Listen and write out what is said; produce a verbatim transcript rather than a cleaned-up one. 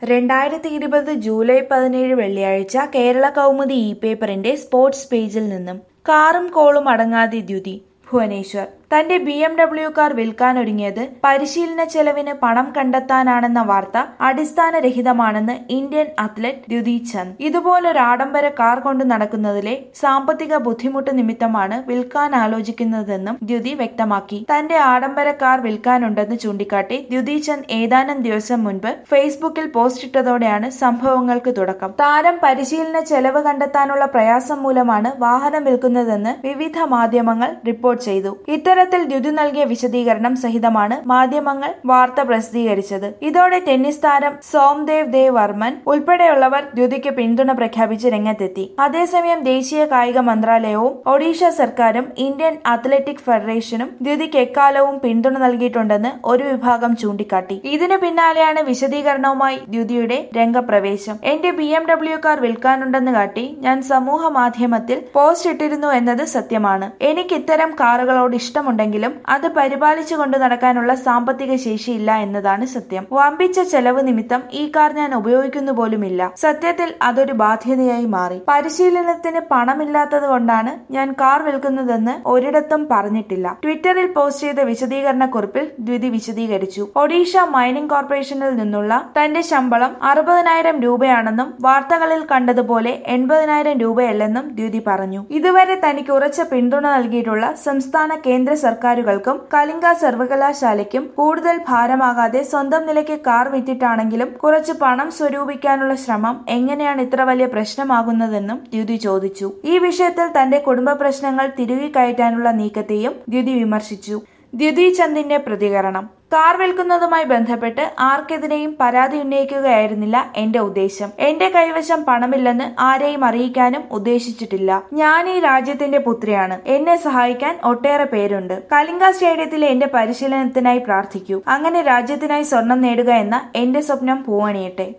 രണ്ടായിരത്തി ഇരുപത് ജൂലൈ പതിനേഴ് വെള്ളിയാഴ്ച കേരള കൗമുദി ഇ പേപ്പറിന്റെ സ്പോർട്സ് പേജിൽ നിന്നും കാറും കോളും അടങ്ങാതെ ദ്യുതി ഭുവനേശ്വർ തന്റെ ബി എം ഡബ്ല്യു കാർ വിൽക്കാനൊരുങ്ങിയത് പരിശീലന ചെലവിന് പണം കണ്ടെത്താനാണെന്ന വാർത്ത അടിസ്ഥാനരഹിതമാണെന്ന് ഇന്ത്യൻ അത്ലറ്റ് ദ്യുതി ചന്ദ്. ഇതുപോലൊരു ആഡംബര കാർ കൊണ്ട് നടക്കുന്നതിലെ സാമ്പത്തിക ബുദ്ധിമുട്ട് നിമിത്തമാണ് വിൽക്കാൻ ആലോചിക്കുന്നതെന്നും ദ്യുതി വ്യക്തമാക്കി. തന്റെ ആഡംബര കാർ വിൽക്കാനുണ്ടെന്ന് ചൂണ്ടിക്കാട്ടി ദ്യുതി ചന്ദ് ഏതാനും ദിവസം മുൻപ് ഫേസ്ബുക്കിൽ പോസ്റ്റിട്ടതോടെയാണ് സംഭവങ്ങൾക്ക് തുടക്കം. താരം പരിശീലന ചെലവ് കണ്ടെത്താനുള്ള പ്രയാസം മൂലമാണ് വാഹനം വിൽക്കുന്നതെന്ന് വിവിധ മാധ്യമങ്ങൾ റിപ്പോർട്ട് ചെയ്തു. ഇത്തരം ഇത്തരത്തിൽ ദ്യുതി നൽകിയ വിശദീകരണം സഹിതമാണ് മാധ്യമങ്ങൾ വാർത്ത പ്രസിദ്ധീകരിച്ചത്. ഇതോടെ ടെന്നീസ് താരം സോംദേവ് ദേവ് വർമ്മൻ ഉൾപ്പെടെയുള്ളവർ ദ്യുതിക്ക് പിന്തുണ പ്രഖ്യാപിച്ച് രംഗത്തെത്തി. അതേസമയം ദേശീയ കായിക മന്ത്രാലയവും ഒഡീഷ സർക്കാരും ഇന്ത്യൻ അത്ലറ്റിക് ഫെഡറേഷനും ദ്യുതിക്ക് എക്കാലവും പിന്തുണ നൽകിയിട്ടുണ്ടെന്ന് ഒരു വിഭാഗം ചൂണ്ടിക്കാട്ടി. ഇതിനു പിന്നാലെയാണ് വിശദീകരണവുമായി ദ്യുതിയുടെ രംഗപ്രവേശം. എന്റെ ബി എം ഡബ്ല്യു കാർ വിൽക്കാനുണ്ടെന്ന് കാട്ടി ഞാൻ സമൂഹ മാധ്യമത്തിൽ പോസ്റ്റ് ഇട്ടിരുന്നു എന്നത് സത്യമാണ്. എനിക്ക് ഇത്തരം കാറുകളോട് ഇഷ്ടം ുണ്ടെങ്കിലും അത് പരിപാലിച്ചു കൊണ്ടു നടക്കാനുള്ള സാമ്പത്തിക ശേഷിയില്ല എന്നതാണ് സത്യം. വമ്പിച്ച ചെലവ് നിമിത്തം ഈ കാർ ഞാൻ ഉപയോഗിക്കുന്നു പോലുമില്ല. സത്യത്തിൽ അതൊരു ബാധ്യതയായി മാറി. പരിശീലനത്തിന് പണമില്ലാത്തത് കൊണ്ടാണ് ഞാൻ കാർ വിൽക്കുന്നതെന്ന് ഒരിടത്തും പറഞ്ഞിട്ടില്ല. ട്വിറ്ററിൽ പോസ്റ്റ് ചെയ്ത വിശദീകരണ കുറിപ്പിൽ ദ്യുതി വിശദീകരിച്ചു. ഒഡീഷ മൈനിംഗ് കോർപ്പറേഷനിൽ നിന്നുള്ള തന്റെ ശമ്പളം അറുപതിനായിരം രൂപയാണെന്നും വാർത്തകളിൽ കണ്ടതുപോലെ എൺപതിനായിരം രൂപയല്ലെന്നും ദ്യുതി പറഞ്ഞു. ഇതുവരെ തനിക്ക് ഉറച്ച പിന്തുണ നൽകിയിട്ടുള്ള സംസ്ഥാന കേന്ദ്ര സർക്കാരുകൾക്കും കലിംഗ സർവകലാശാലയ്ക്കും കൂടുതൽ ഭാരമാകാതെ സ്വന്തം നിലയ്ക്ക് കാർ വിറ്റിട്ടാണെങ്കിലും കുറച്ച് പണം സ്വരൂപിക്കാനുള്ള ശ്രമം എങ്ങനെയാണ് ഇത്ര വലിയ പ്രശ്നമാകുന്നതെന്നും ദ്യുതി ചോദിച്ചു. ഈ വിഷയത്തിൽ തന്റെ കുടുംബ പ്രശ്നങ്ങൾ തിരുകി കയറ്റാനുള്ള നീക്കത്തെയും ദ്യുതി വിമർശിച്ചു. ദ്യുതി ചന്ദിന്റെ പ്രതികരണം: കാർ വിൽക്കുന്നതുമായി ബന്ധപ്പെട്ട് ആർക്കെതിരെയും പരാതി ഉന്നയിക്കുകയായിരുന്നില്ല എന്റെ ഉദ്ദേശം. എന്റെ കൈവശം പണമില്ലെന്ന് ആരെയും അറിയിക്കാനും ഉദ്ദേശിച്ചിട്ടില്ല. ഞാൻ ഈ രാജ്യത്തിന്റെ പുത്രിയാണ്. എന്നെ സഹായിക്കാൻ ഒട്ടേറെ പേരുണ്ട്. കലിംഗ സ്റ്റേഡിയത്തിലെ എന്റെ പരിശീലനത്തിനായി പ്രാർത്ഥിക്കൂ. അങ്ങനെ രാജ്യത്തിനായി സ്വർണം നേടുക എന്ന എന്റെ സ്വപ്നം പൂവണിയട്ടെ.